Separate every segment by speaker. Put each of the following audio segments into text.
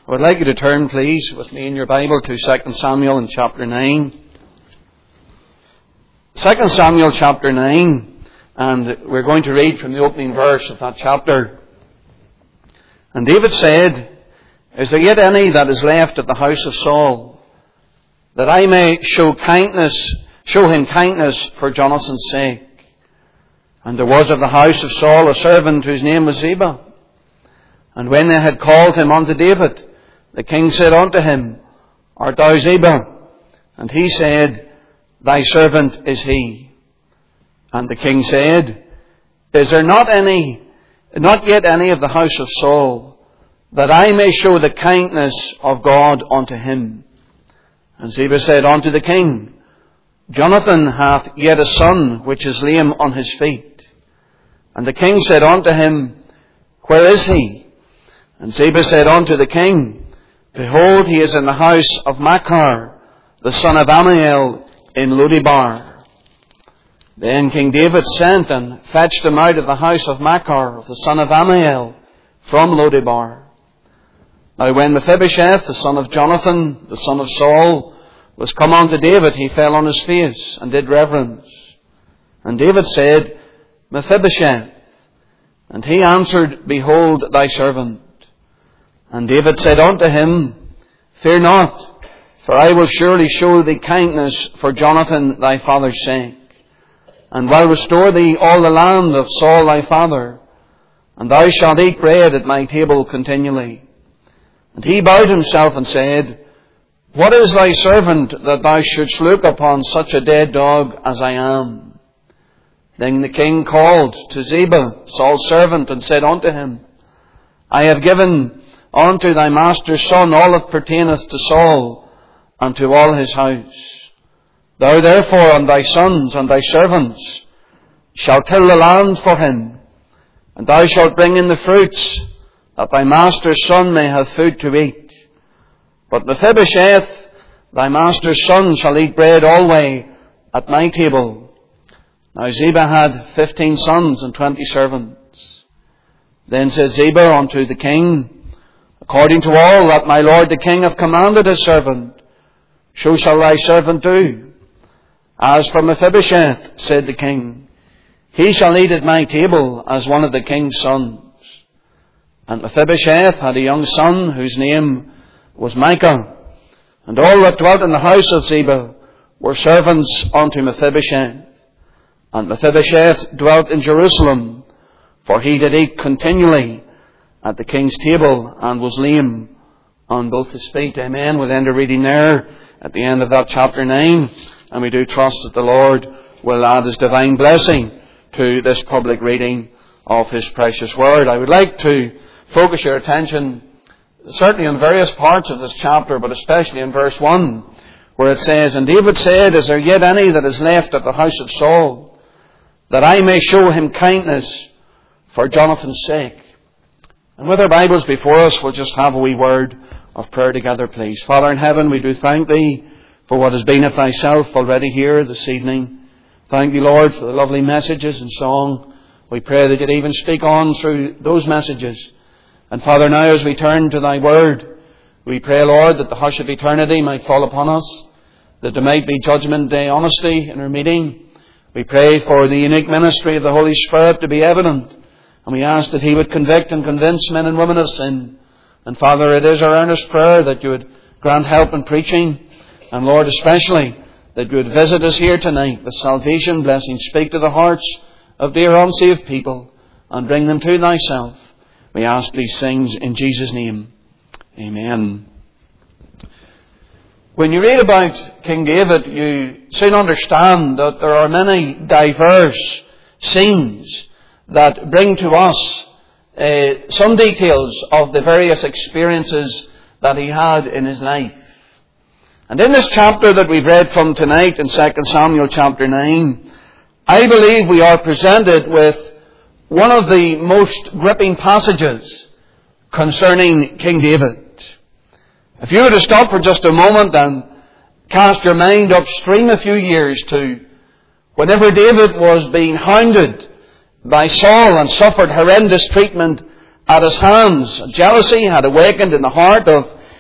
Speaker 1: I would like you to turn, please, with me in your Bible to 2 Samuel in chapter 9. 2 Samuel chapter 9, and we're going to read from the opening verse of that chapter. And David said, "Is there yet any that is left at the house of Saul, that I may show him kindness for Jonathan's sake? And there was of the house of Saul a servant whose name was Ziba. And when they had called him unto David, the king said unto him, Art thou Ziba? And he said, Thy servant is he. And the king said, Is there not yet any of the house of Saul, that I may show the kindness of God unto him? And Ziba said unto the king, Jonathan hath yet a son which is lame on his feet. And the king said unto him, Where is he? And Ziba said unto the king, Behold, he is in the house of Machir, the son of Ammiel, in Lodebar. Then King David sent and fetched him out of the house of Machir, the son of Ammiel, from Lodebar. Now when Mephibosheth, the son of Jonathan, the son of Saul, was come unto David, he fell on his face and did reverence. And David said, Mephibosheth. And he answered, Behold thy servant. And David said unto him, Fear not, for I will surely show thee kindness for Jonathan thy father's sake, and will restore thee all the land of Saul thy father, and thou shalt eat bread at my table continually. And he bowed himself and said, What is thy servant that thou shouldst look upon such a dead dog as I am? Then the king called to Ziba, Saul's servant, and said unto him, I have given unto thy master's son all that pertaineth to Saul, and to all his house. Thou therefore and thy sons and thy servants shalt till the land for him, and thou shalt bring in the fruits, that thy master's son may have food to eat. But Mephibosheth, thy master's son, shall eat bread always at my table. Now Ziba had 15 sons and 20 servants. Then said Ziba unto the king, According to all that my lord the king hath commanded his servant, so shall thy servant do. As for Mephibosheth, said the king, he shall eat at my table as one of the king's sons. And Mephibosheth had a young son whose name was Micah, and all that dwelt in the house of Ziba were servants unto Mephibosheth. And Mephibosheth dwelt in Jerusalem, for he did eat continually at the king's table, and was lame on both his feet. Amen. We'll end our reading there at the end of that chapter 9, and we do trust that the Lord will add his divine blessing to this public reading of his precious word. I would like to focus your attention certainly on various parts of this chapter, but especially in verse 1, where it says, And David said, Is there yet any that is left at the house of Saul, that I may show him kindness for Jonathan's sake? And with our Bibles before us, we'll just have a wee word of prayer together, please. Father in heaven, we do thank thee for what has been of thyself already here this evening. Thank thee, Lord, for the lovely messages and song. We pray that you'd even speak on through those messages. And Father, now as we turn to thy word, we pray, Lord, that the hush of eternity might fall upon us, that there might be judgment day honesty in our meeting. We pray for the unique ministry of the Holy Spirit to be evident. And we ask that he would convict and convince men and women of sin. And Father, it is our earnest prayer that you would grant help in preaching. And Lord, especially that you would visit us here tonight with salvation, blessing. Speak to the hearts of dear unsaved people and bring them to thyself. We ask these things in Jesus' name. Amen. When you read about King David, you soon understand that there are many diverse scenes that bring to us some details of the various experiences that he had in his life. And in this chapter that we've read from tonight in 2 Samuel chapter 9, I believe we are presented with one of the most gripping passages concerning King David. If you were to stop for just a moment and cast your mind upstream a few years to whenever David was being hounded by Saul and suffered horrendous treatment at his hands. Jealousy had awakened in the heart of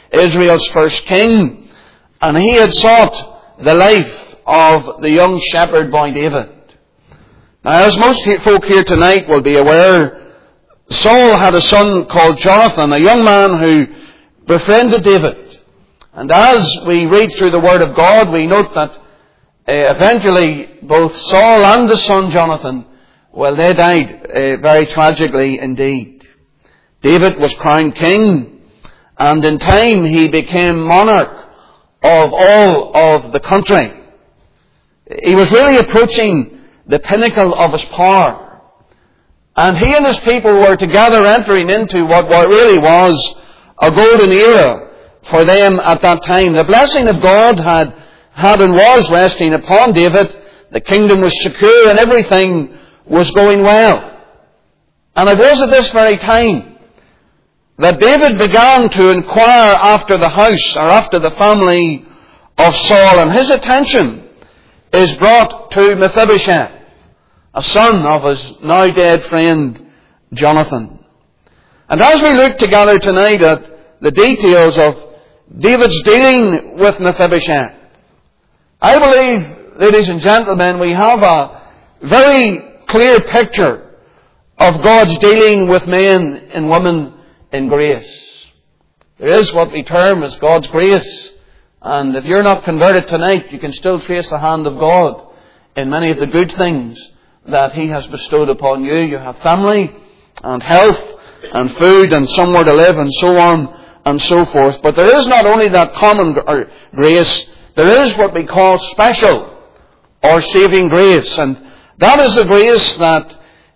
Speaker 1: Israel's first king. And he had sought the life of the young shepherd boy David. Now, as most folk here tonight will be aware, Saul had a son called Jonathan, a young man who befriended David. And as we read through the Word of God, we note that eventually both Saul and his son Jonathan, well, they died very tragically indeed. David was crowned king, and in time he became monarch of all of the country. He was really approaching the pinnacle of his power. And he and his people were together entering into what really was a golden era for them at that time. The blessing of God had and was resting upon David. The kingdom was secure and everything was going well. And it was at this very time that David began to inquire after the house or after the family of Saul, and his attention is brought to Mephibosheth, a son of his now dead friend Jonathan. And as we look together tonight at the details of David's dealing with Mephibosheth, I believe, ladies and gentlemen, we have a very clear picture of God's dealing with men and women in grace. There is what we term as God's grace. And if you're not converted tonight, you can still trace the hand of God in many of the good things that He has bestowed upon you. You have family and health and food and somewhere to live and so on and so forth. But there is not only that common grace, there is what we call special or saving grace. And that is the grace that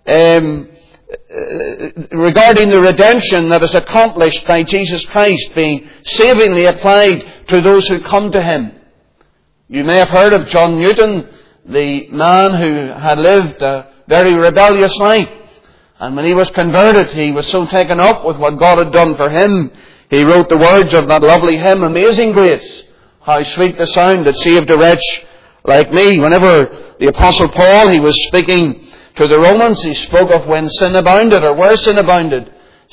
Speaker 1: regarding the redemption that is accomplished by Jesus Christ being savingly applied to those who come to Him. You may have heard of John Newton, the man who had lived a very rebellious life. And when he was converted, he was so taken up with what God had done for him, he wrote the words of that lovely hymn, Amazing Grace, how sweet the sound that saved a wretch like me. Whenever the Apostle Paul, he was speaking to the Romans, he spoke of when sin abounded, or where sin abounded,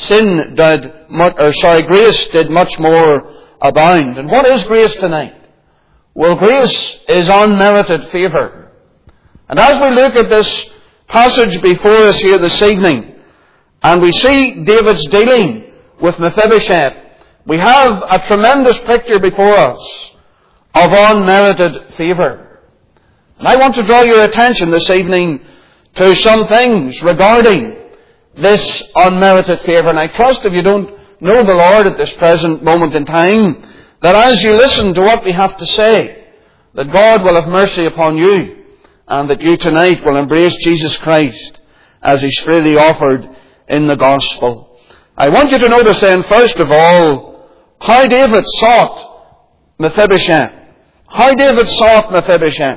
Speaker 1: grace did much more abound. And what is grace tonight? Well, grace is unmerited favour. And as we look at this passage before us here this evening, and we see David's dealing with Mephibosheth, we have a tremendous picture before us of unmerited favour. And I want to draw your attention this evening to some things regarding this unmerited favour. And I trust if you don't know the Lord at this present moment in time, that as you listen to what we have to say, that God will have mercy upon you, and that you tonight will embrace Jesus Christ as He's freely offered in the gospel. I want you to notice then, first of all, how David sought Mephibosheth. How David sought Mephibosheth.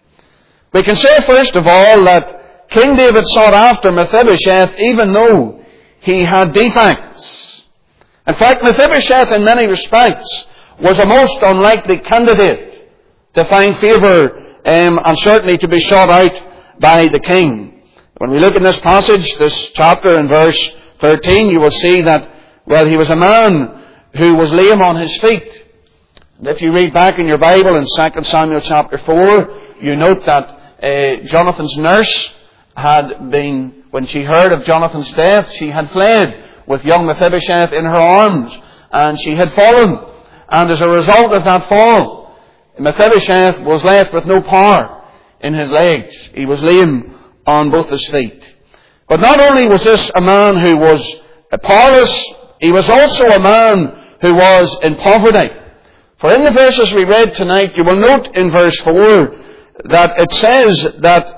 Speaker 1: We can say, first of all, that King David sought after Mephibosheth even though he had defects. In fact, Mephibosheth in many respects was a most unlikely candidate to find favour and certainly to be sought out by the king. When we look in this passage, this chapter in verse 13, you will see that, well, he was a man who was lame on his feet. And if you read back in your Bible in 2 Samuel chapter 4, you note that Jonathan's nurse had been, when she heard of Jonathan's death, she had fled with young Mephibosheth in her arms, and she had fallen. And as a result of that fall, Mephibosheth was left with no power in his legs. He was lame on both his feet. But not only was this a man who was powerless, he was also a man who was in poverty. For in the verses we read tonight, you will note in verse 4 that it says that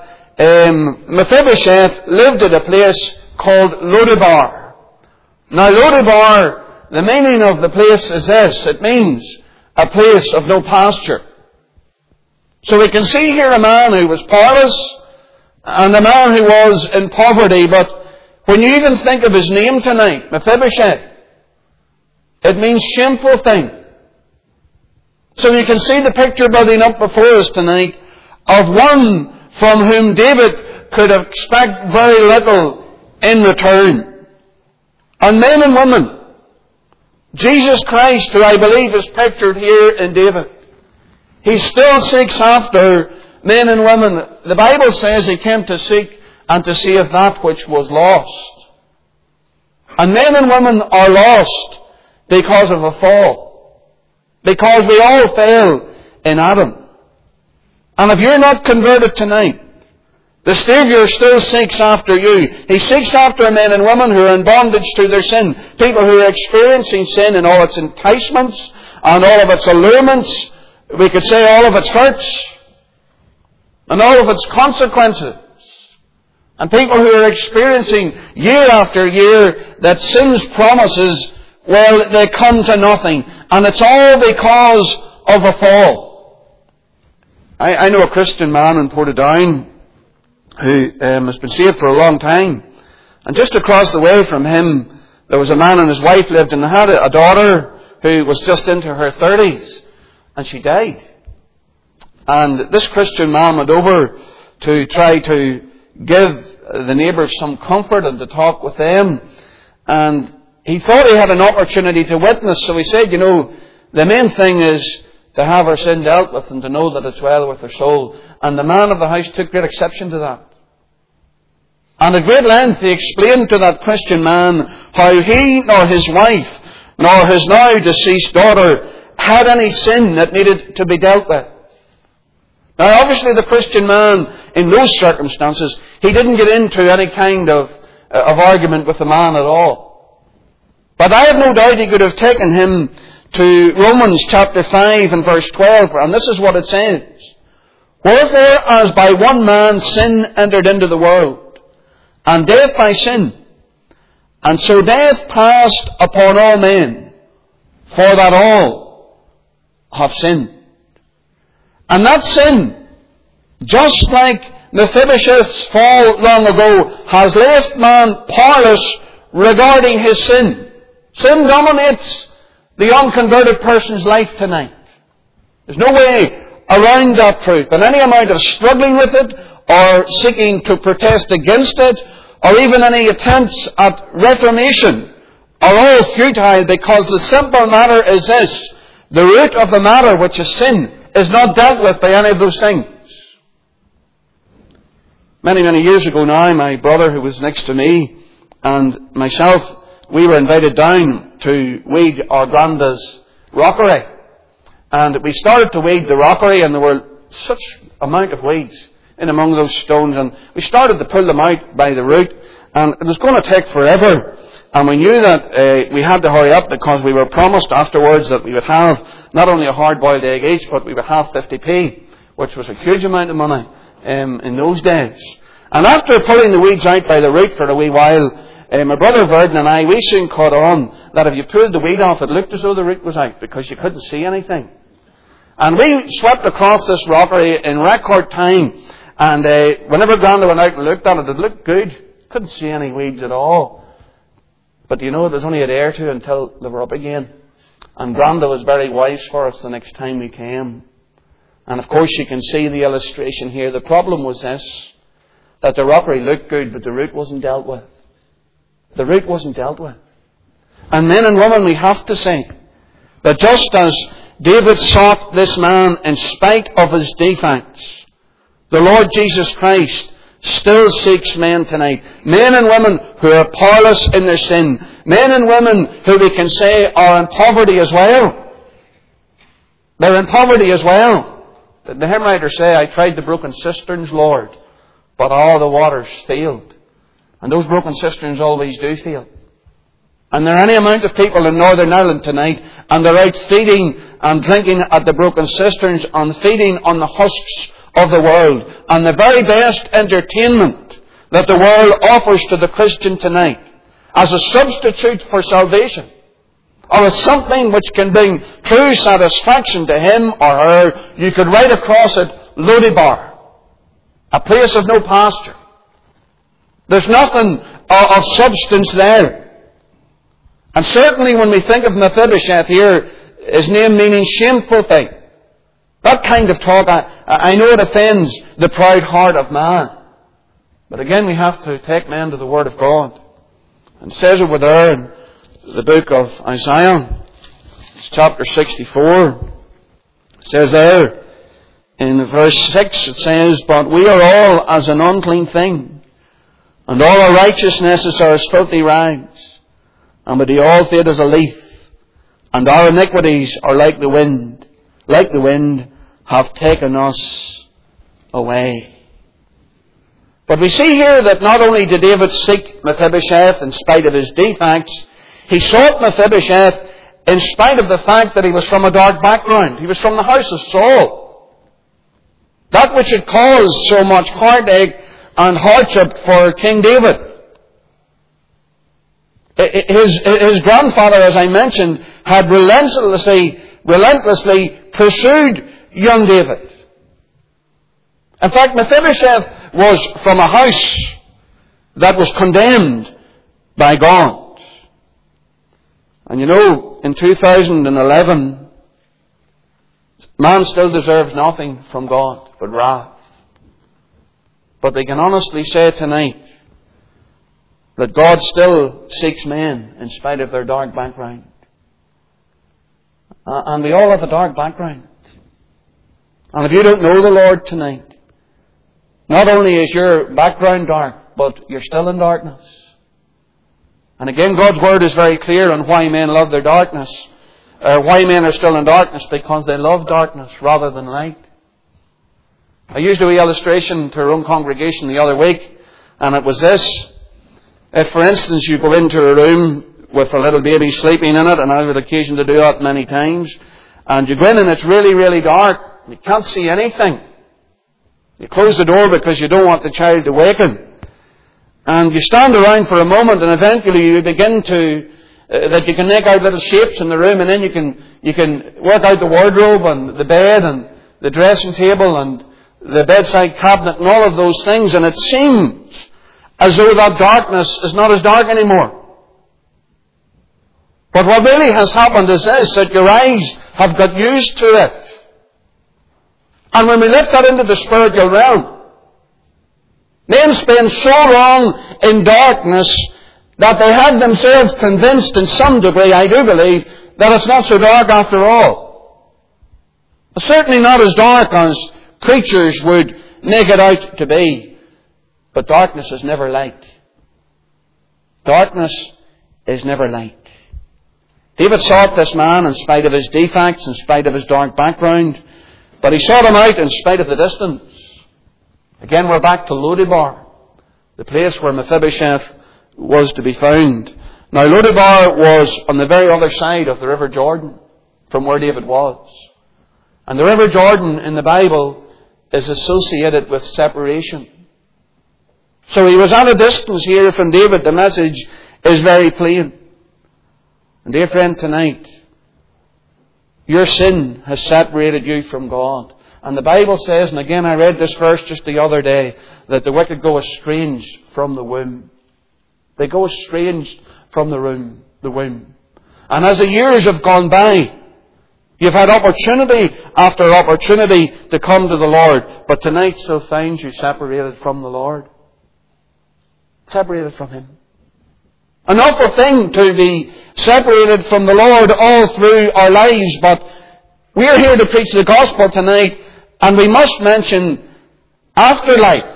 Speaker 1: Mephibosheth lived at a place called Lodebar. Now Lodebar, the meaning of the place is this: it means a place of no pasture. So we can see here a man who was powerless and a man who was in poverty. But when you even think of his name tonight, Mephibosheth, it means shameful thing. So you can see the picture building up before us tonight of one from whom David could expect very little in return. And men and women, Jesus Christ, who I believe is pictured here in David, he still seeks after men and women. The Bible says he came to seek and to save that which was lost. And men and women are lost because of a fall. Because we all fell in Adam. And if you're not converted tonight, the Saviour still seeks after you. He seeks after men and women who are in bondage to their sin. People who are experiencing sin in all its enticements and all of its allurements. We could say all of its hurts and all of its consequences. And people who are experiencing year after year that sin's promises, well, they come to nothing. And it's all because of a fall. I know a Christian man in Portadown who has been saved for a long time. And just across the way from him, there was a man and his wife lived, and they had a daughter who was just into her 30s. And she died. And this Christian man went over to try to give the neighbours some comfort and to talk with them. And he thought he had an opportunity to witness. So he said, the main thing is to have her sin dealt with and to know that it's well with her soul. And the man of the house took great exception to that. And at great length he explained to that Christian man how he nor his wife nor his now deceased daughter had any sin that needed to be dealt with. Now obviously the Christian man in those circumstances, he didn't get into any kind of argument with the man at all. But I have no doubt he could have taken him to Romans chapter 5 and verse 12, and this is what it says. Wherefore, as by one man sin entered into the world, and death by sin, and so death passed upon all men, for that all have sinned. And that sin, just like Mephibosheth's fall long ago, has left man powerless regarding his sin. Sin dominates the unconverted person's life tonight. There's no way around that truth. And any amount of struggling with it, or seeking to protest against it, or even any attempts at reformation, are all futile, because the simple matter is this: the root of the matter, which is sin, is not dealt with by any of those things. Many, many years ago now, my brother, who was next to me, and myself, we were invited down to weed our granda's rockery. And we started to weed the rockery, and there were such amount of weeds in among those stones, and we started to pull them out by the root, and it was going to take forever. And we knew that we had to hurry up, because we were promised afterwards that we would have not only a hard-boiled egg each, but we would have 50p, which was a huge amount of money in those days. And after pulling the weeds out by the root for a wee while, my brother Verdon and I, we soon caught on that if you pulled the weed off, it looked as though the root was out, because you couldn't see anything. And we swept across this rockery in record time, and whenever Granda went out and looked at it, it looked good. Couldn't see any weeds at all. But it was only a day or two until they were up again. And Granda was very wise for us the next time we came. And of course you can see the illustration here. The problem was this, that the rockery looked good, but the root wasn't dealt with. The root wasn't dealt with. And men and women, we have to say that just as David sought this man in spite of his defects, the Lord Jesus Christ still seeks men tonight. Men and women who are powerless in their sin. Men and women who we can say are in poverty as well. They're in poverty as well. The hymn writers say, I tried the broken cisterns, Lord, but all the waters failed. And those broken cisterns always do fail. And there are any amount of people in Northern Ireland tonight, and they're out feeding and drinking at the broken cisterns and feeding on the husks of the world. And the very best entertainment that the world offers to the Christian tonight as a substitute for salvation, or as something which can bring true satisfaction to him or her, you could write across it, Lodebar, a place of no pasture. There's nothing of substance there. And certainly when we think of Mephibosheth here, his name meaning shameful thing, that kind of talk, I know it offends the proud heart of man. But again, we have to take men to the Word of God. And it says over there in the book of Isaiah, It's chapter 64. It says there, in verse 6, it says, "But we are all as an unclean thing, and all our righteousnesses are as filthy rags, and we do all fade as a leaf, and our iniquities are like the wind have taken us away." But we see here that not only did David seek Mephibosheth in spite of his defects, he sought Mephibosheth in spite of the fact that he was from a dark background. He was from the house of Saul. That which had caused so much heartache and hardship for King David. His grandfather, as I mentioned, had relentlessly pursued young David. In fact, Mephibosheth was from a house that was condemned by God. And you know, in 2011, man still deserves nothing from God but wrath. But we can honestly say tonight that God still seeks men in spite of their dark background. And we all have a dark background. And if you don't know the Lord tonight, not only is your background dark, but you're still in darkness. And again, God's Word is very clear on why men love their darkness. Why men are still in darkness, because they love darkness rather than light. I used a wee illustration to our own congregation the other week, and it was this. If, for instance, you go into a room with a little baby sleeping in it, and I've had occasion to do that many times, and you go in and it's really, really dark, you can't see anything. You close the door because you don't want the child to waken. And you stand around for a moment, and eventually you begin to, that you can make out little shapes in the room, and then you can work out the wardrobe and the bed and the dressing table and the bedside cabinet and all of those things, and it seems as though that darkness is not as dark anymore. But what really has happened is this, that your eyes have got used to it. And when we lift that into the spiritual realm, men spend so long in darkness that they have themselves convinced in some degree, I do believe, that it's not so dark after all. It's certainly not as dark as preachers would make it out to be. But darkness is never light. Darkness is never light. David sought this man in spite of his defects, in spite of his dark background, but he sought him out in spite of the distance. Again, we're back to Lodebar, the place where Mephibosheth was to be found. Now, Lodebar was on the very other side of the River Jordan from where David was. And the River Jordan in the Bible is associated with separation. So he was at a distance here from David. The message is very plain. And dear friend, tonight, your sin has separated you from God. And the Bible says, and again I read this verse just the other day, that the wicked go estranged from the womb. They go estranged from the womb. And as the years have gone by, you've had opportunity after opportunity to come to the Lord. But tonight still finds you separated from the Lord. Separated from Him. An awful thing to be separated from the Lord all through our lives, but we're here to preach the gospel tonight, and we must mention afterlife.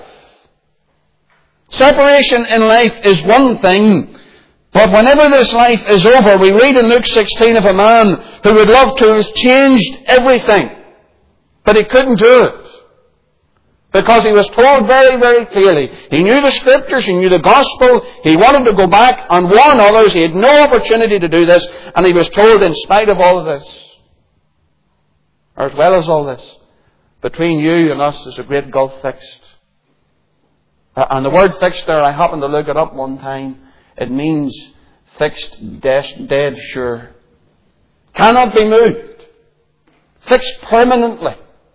Speaker 1: Separation in life is one thing, but whenever this life is over, we read in Luke 16 of a man who would love to have changed everything, but he couldn't do it. Because he was told very, very clearly. He knew the Scriptures, he knew the Gospel, he wanted to go back and warn others, he had no opportunity to do this, and he was told, in spite of all of this, or as well as all this, between you and us is a great gulf fixed. And the word fixed there, I happened to look it up one time, it means fixed, dead sure. Cannot be moved. Fixed permanently.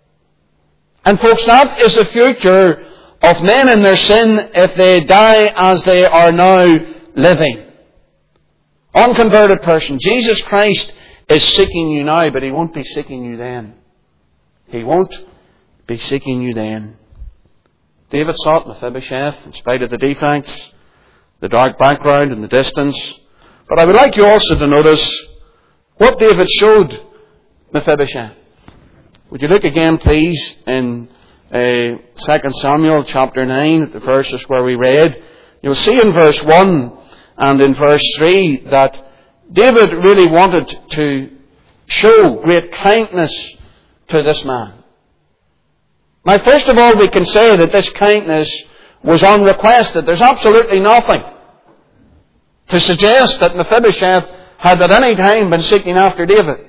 Speaker 1: And folks, that is the future of men in their sin if they die as they are now living. Unconverted person. Jesus Christ is seeking you now, but He won't be seeking you then. He won't be seeking you then. David sought Mephibosheth in spite of the defects, the dark background and the distance. But I would like you also to notice what David showed Mephibosheth. Would you look again, please, in 2 Samuel chapter 9, the verses where we read. You'll see in verse 1 and in verse 3 that David really wanted to show great kindness to this man. Now, first of all, we can say that this kindness was unrequested. There's absolutely nothing to suggest that Mephibosheth had at any time been seeking after David.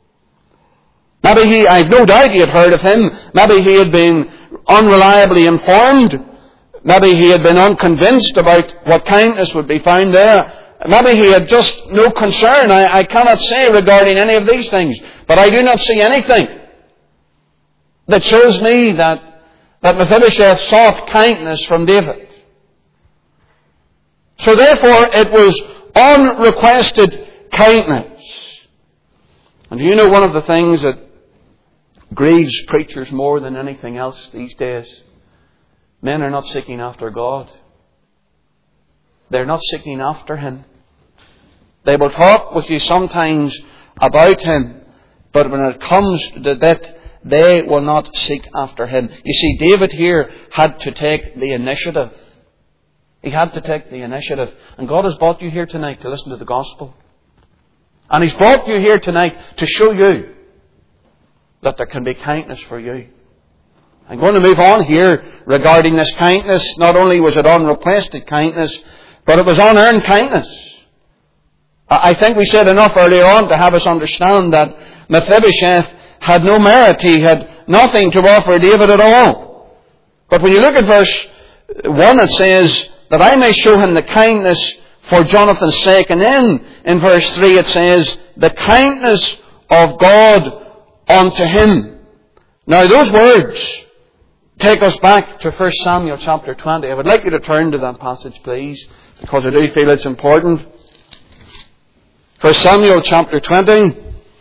Speaker 1: Maybe I've no doubt he had heard of him. Maybe he had been unreliably informed. Maybe he had been unconvinced about what kindness would be found there. Maybe he had just no concern. I cannot say regarding any of these things. But I do not see anything that shows me that Mephibosheth sought kindness from David. So therefore it was unrequested kindness. And you know one of the things that grieves preachers more than anything else these days? Men are not seeking after God. They're not seeking after Him. They will talk with you sometimes about Him, but when it comes to that, they will not seek after Him. You see, David here had to take the initiative. He had to take the initiative. And God has brought you here tonight to listen to the gospel. And He's brought you here tonight to show you that there can be kindness for you. I'm going to move on here regarding this kindness. Not only was it unrequested kindness, but it was unearned kindness. I think we said enough earlier on to have us understand that Mephibosheth had no merit. He had nothing to offer David at all. But when you look at verse 1, it says that I may show him the kindness for Jonathan's sake. And then in verse 3 it says, the kindness of God unto him. Now those words take us back to 1 Samuel chapter 20. I would like you to turn to that passage, please, because I do feel it's important. 1 Samuel chapter 20.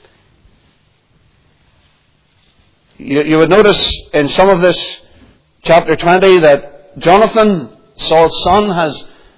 Speaker 1: You would notice in some of this chapter 20 that Jonathan, Saul's son,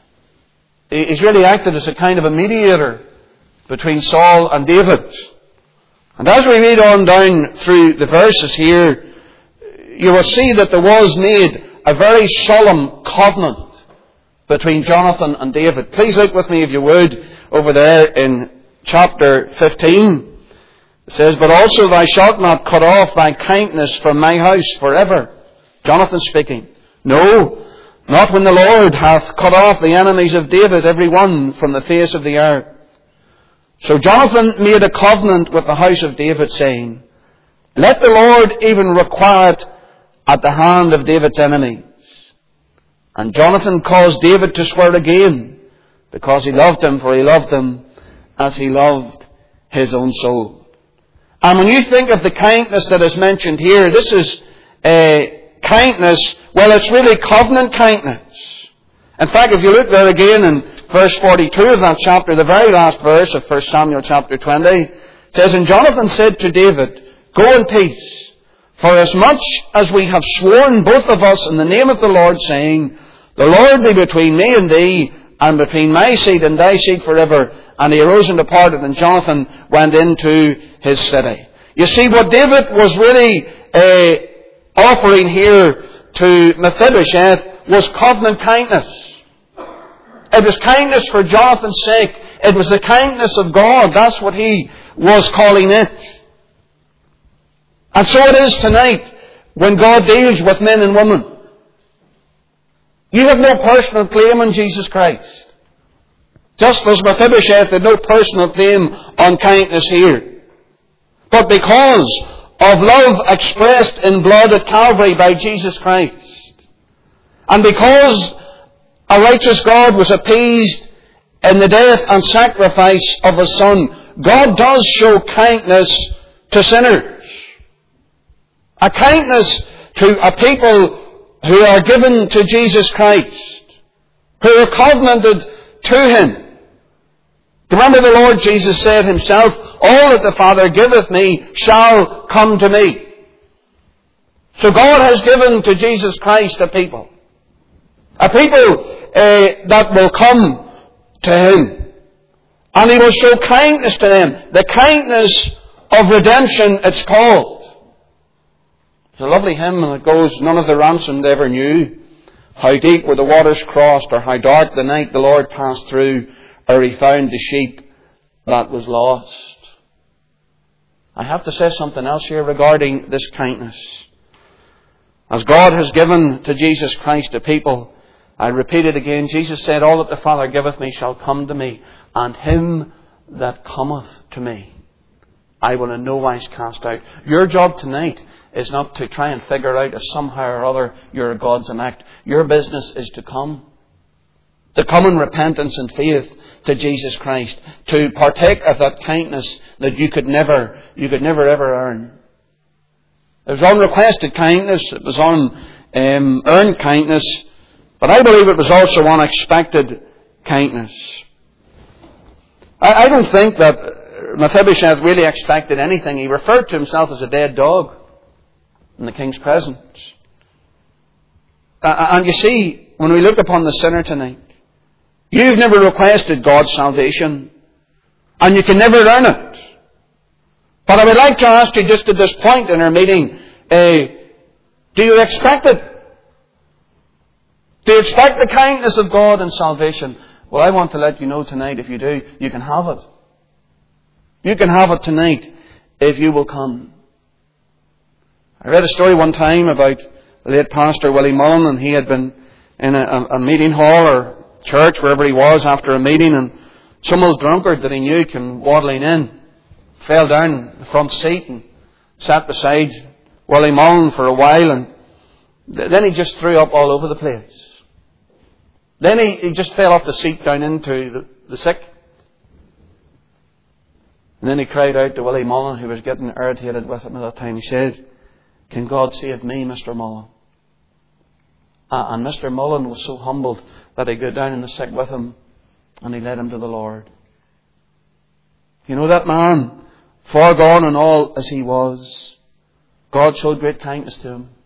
Speaker 1: he's really acted as a kind of a mediator between Saul and David. And as we read on down through the verses here, you will see that there was made a very solemn covenant between Jonathan and David. Please look with me, if you would, over there in chapter 15. It says, but also thou shalt not cut off thy kindness from my house forever. Jonathan speaking. No, not when the Lord hath cut off the enemies of David, every one from the face of the earth. So Jonathan made a covenant with the house of David, saying, let the Lord even require it at the hand of David's enemies. And Jonathan caused David to swear again, because he loved him, for he loved him as he loved his own soul. And when you think of the kindness that is mentioned here, this is a kindness, well, it's really covenant kindness. In fact, if you look there again in verse 42 of that chapter, the very last verse of 1 Samuel chapter 20, it says, and Jonathan said to David, go in peace, for as much as we have sworn both of us in the name of the Lord, saying, the Lord be between me and thee, and between my seed and thy seed forever. And he arose and departed, and Jonathan went into his city. You see, what David was really offering here to Mephibosheth was covenant kindness. It was kindness for Jonathan's sake. It was the kindness of God. That's what he was calling it. And so it is tonight when God deals with men and women. You have no personal claim on Jesus Christ. Just as Mephibosheth had no personal claim on kindness here. But because of love expressed in blood at Calvary by Jesus Christ, and because a righteous God was appeased in the death and sacrifice of His Son, God does show kindness to sinners. A kindness to a people who are given to Jesus Christ, who are covenanted to Him. Remember, the Lord Jesus said Himself, all that the Father giveth me shall come to me. So God has given to Jesus Christ a people that will come to Him. And He will show kindness to them. The kindness of redemption, it's called. There's a lovely hymn that goes, none of the ransomed ever knew how deep were the waters crossed, or how dark the night the Lord passed through, or He found the sheep that was lost. I have to say something else here regarding this kindness. As God has given to Jesus Christ to people, I repeat it again, Jesus said, all that the Father giveth me shall come to me, and him that cometh to me I will in no wise cast out. Your job tonight is not to try and figure out if somehow or other you're a God's elect. Your business is to come. To come in repentance and faith to Jesus Christ. To partake of that kindness that you could never ever earn. It was unrequested kindness. It was unearned kindness. But I believe it was also unexpected kindness. I don't think that Mephibosheth really expected anything. He referred to himself as a dead dog in the king's presence. And you see, when we look upon the sinner tonight, you've never requested God's salvation, and you can never earn it. But I would like to ask you just at this point in our meeting, do you expect it? Do you expect the kindness of God and salvation? Well, I want to let you know tonight, if you do, you can have it. You can have it tonight if you will come. I read a story one time about the late pastor Willie Mullen, and he had been in a meeting hall or church, wherever he was, after a meeting, and some old drunkard that he knew came waddling in, fell down the front seat and sat beside Willie Mullen for a while, and then he just threw up all over the place. Then he just fell off the seat down into the sick. And then he cried out to Willie Mullen, who was getting irritated with him at that time. He said, "Can God save me, Mr. Mullen?" And Mr. Mullen was so humbled that he got down in the sick with him and he led him to the Lord. You know, that man, far gone and all as he was, God showed great kindness to him.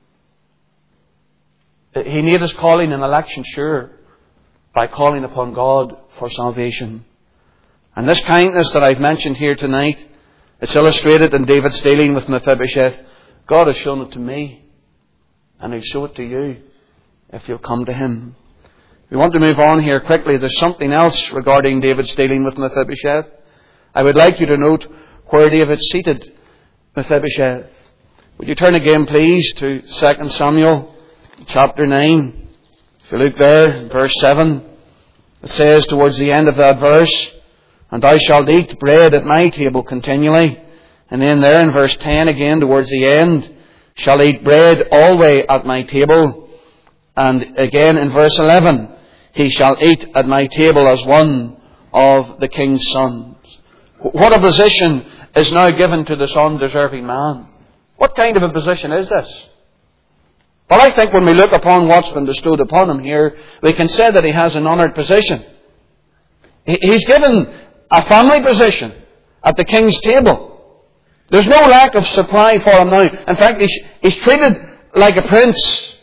Speaker 1: He made his calling and election sure by calling upon God for salvation. And this kindness that I've mentioned here tonight, it's illustrated in David's dealing with Mephibosheth. God has shown it to me, and He'll show it to you if you'll come to Him. We want to move on here quickly. There's something else regarding David's dealing with Mephibosheth. I would like you to note where David seated Mephibosheth. Would you turn again, please, to 2 Samuel chapter 9. If you look there, verse 7, it says towards the end of that verse, "And thou shalt eat bread at my table continually." And then there in verse 10 again, towards the end, "shall eat bread always at my table." And again in verse 11, "he shall eat at my table as one of the king's sons." What a position is now given to this undeserving man. What kind of a position is this? Well, I think when we look upon what's been bestowed upon him here, we can say that he has an honoured position. He's given a family position at the king's table. There's no lack of supply for him now. In fact, he's treated like a prince.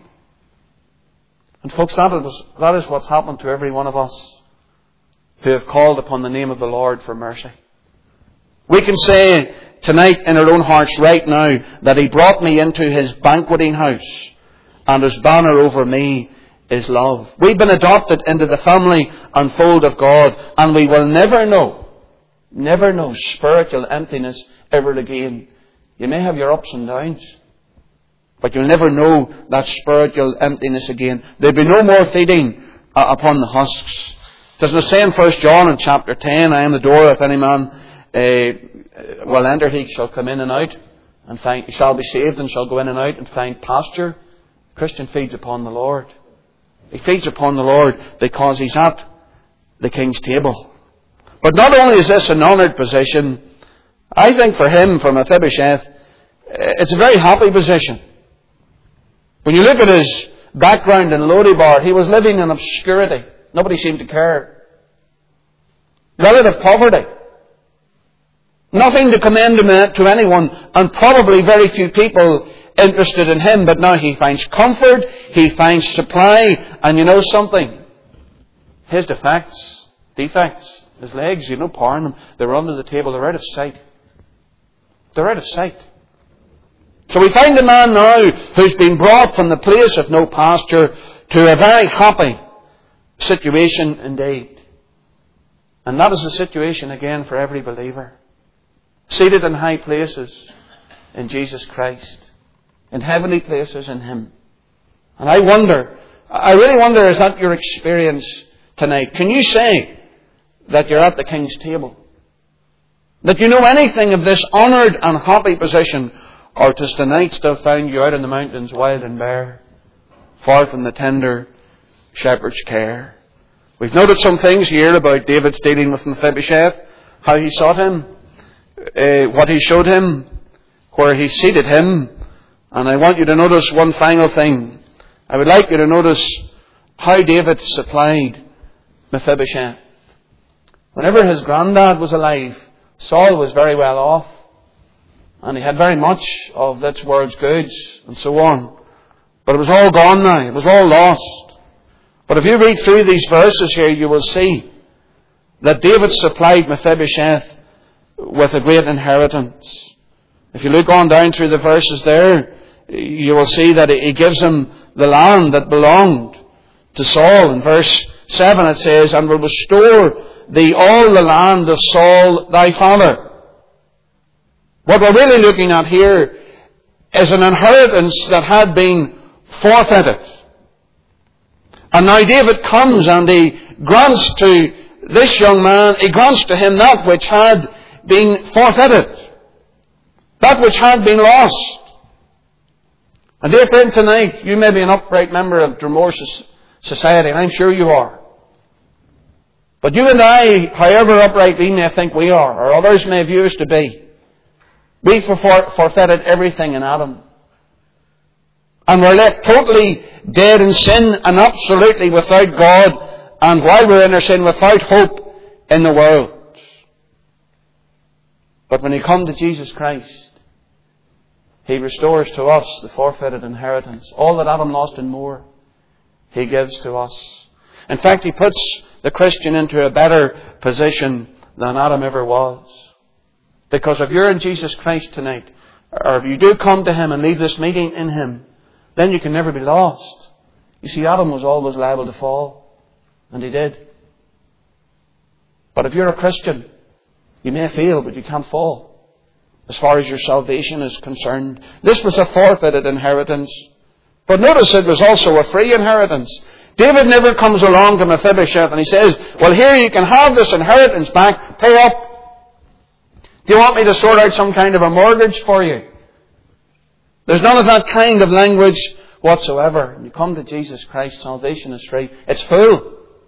Speaker 1: And folks, that is what's happened to every one of us who have called upon the name of the Lord for mercy. We can say tonight in our own hearts right now that He brought me into His banqueting house, and His banner over me is love. We've been adopted into the family and fold of God, and we will never know spiritual emptiness ever again. You may have your ups and downs, but you'll never know that spiritual emptiness again. There'll be no more feeding upon the husks. Doesn't it say in 1 John in chapter 10, "I am the door, if any man will enter, he shall come in and out, and he shall be saved and shall go in and out and find pasture." The Christian feeds upon the Lord. He feeds upon the Lord because he's at the king's table. But not only is this an honoured position, I think for him, for Mephibosheth, it's a very happy position. When you look at his background in Lodebar, he was living in obscurity. Nobody seemed to care. Relative poverty. Nothing to commend him to anyone, and probably very few people interested in him. But now he finds comfort, he finds supply, and you know something? His defects, His legs, you know, powering them. They were under the table. They're out of sight. They're out of sight. So we find a man now who's been brought from the place of no pasture to a very happy situation indeed. And that is the situation again for every believer. Seated in high places in Jesus Christ. In heavenly places in Him. And I really wonder, is that your experience tonight? Can you say that you're at the King's table? That you know anything of this honoured and happy position? Or does tonight still find you out in the mountains, wild and bare, far from the tender shepherd's care? We've noted some things here about David's dealing with Mephibosheth, how he sought him, what he showed him, where he seated him. And I want you to notice one final thing. I would like you to notice how David supplied Mephibosheth. Whenever his granddad was alive, Saul was very well off. And he had very much of this world's goods and so on. But it was all gone now. It was all lost. But if you read through these verses here, you will see that David supplied Mephibosheth with a great inheritance. If you look on down through the verses there, you will see that he gives him the land that belonged to Saul. In verse 7 it says, "And will restore thee all the land of Saul thy father." What we're really looking at here is an inheritance that had been forfeited. And now David comes and he grants to this young man, he grants to him that which had been forfeited. That which had been lost. And dear friend, tonight, you may be an upright member of Dromore Society, and I'm sure you are. But you and I, however upright we may think we are, or others may view us to be, we forfeited everything in Adam. And we're left totally dead in sin and absolutely without God. And while we're in our sin, without hope in the world. But when you come to Jesus Christ, He restores to us the forfeited inheritance. All that Adam lost and more, He gives to us. In fact, He puts the Christian into a better position than Adam ever was. Because if you're in Jesus Christ tonight, or if you do come to Him and leave this meeting in Him, then you can never be lost. You see, Adam was always liable to fall. And he did. But if you're a Christian, you may fail, but you can't fall. As far as your salvation is concerned. This was a forfeited inheritance. But notice it was also a free inheritance. David never comes along to Mephibosheth and he says, "Well, here you can have this inheritance back. Pay up. Do you want me to sort out some kind of a mortgage for you?" There's none of that kind of language whatsoever. When you come to Jesus Christ, salvation is free. It's full.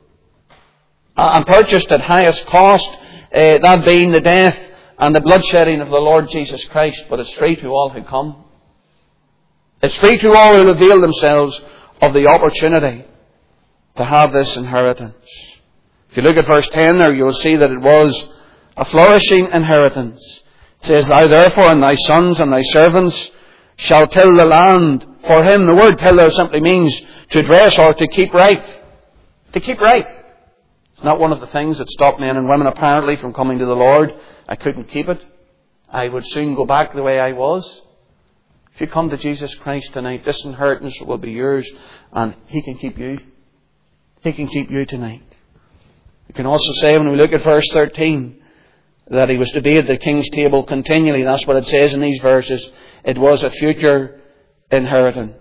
Speaker 1: And purchased at highest cost, that being the death and the bloodshedding of the Lord Jesus Christ. But it's free to all who come. It's free to all who avail themselves of the opportunity to have this inheritance. If you look at verse 10 there, you'll see that it was a flourishing inheritance. It says, "Thou therefore and thy sons and thy servants shall till the land for him." The word till there simply means to dress or to keep right. To keep right. It's not one of the things that stop men and women apparently from coming to the Lord. I couldn't keep it. I would soon go back the way I was. If you come to Jesus Christ tonight, this inheritance will be yours and He can keep you. He can keep you tonight. You can also say when we look at verse 13, that He was to be at the King's table continually. That's what it says in these verses. It was a future inheritance.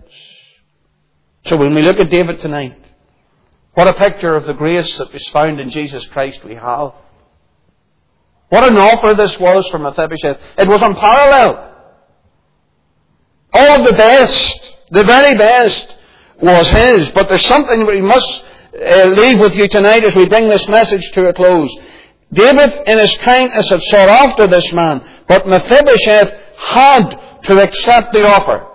Speaker 1: So when we look at David tonight, what a picture of the grace that was found in Jesus Christ we have. What an offer this was from Mephibosheth. It was unparalleled. All of the best, the very best, was his. But there's something we must leave with you tonight as we bring this message to a close. David, in his kindness, had sought after this man, but Mephibosheth had to accept the offer.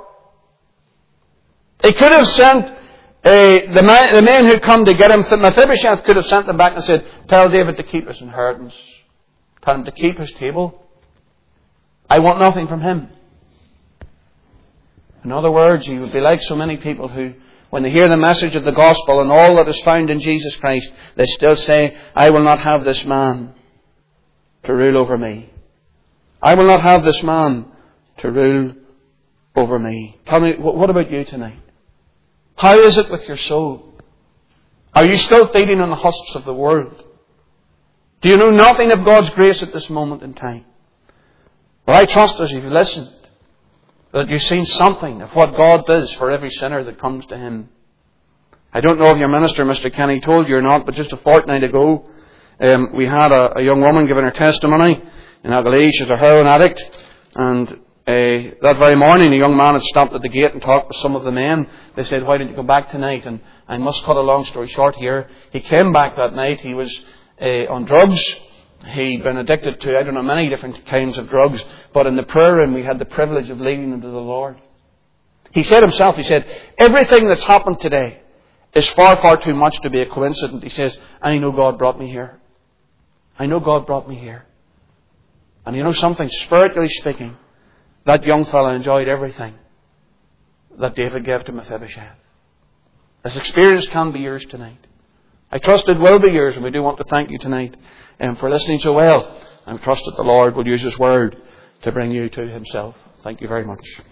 Speaker 1: He could have sent the men who come to get him. Mephibosheth could have sent them back and said, "Tell David to keep his inheritance. Tell him to keep his table. I want nothing from him." In other words, he would be like so many people who when they hear the message of the gospel and all that is found in Jesus Christ, they still say, I will not have this man to rule over me. I will not have this man to rule over me. Tell me, what about you tonight? How is it with your soul? Are you still feeding on the husks of the world? Do you know nothing of God's grace at this moment in time? Well, I trust as you've listened that you've seen something of what God does for every sinner that comes to Him. I don't know if your minister, Mr. Kenny, told you or not, but just a fortnight ago, we had a young woman giving her testimony in Aghalee. She's a heroin addict. And that very morning, a young man had stopped at the gate and talked with some of the men. They said, why don't you come back tonight? And I must cut a long story short here. He came back that night. He was on drugs. He'd been addicted to, I don't know, many different kinds of drugs. But in the prayer room, we had the privilege of leading him to the Lord. He said himself, everything that's happened today is far, far too much to be a coincidence. He says, I know God brought me here. I know God brought me here. And you know something, spiritually speaking, that young fellow enjoyed everything that David gave to Mephibosheth. This experience can be yours tonight. I trust it will be yours, and we do want to thank you tonight for listening so well. And trust that the Lord will use His word to bring you to Himself. Thank you very much.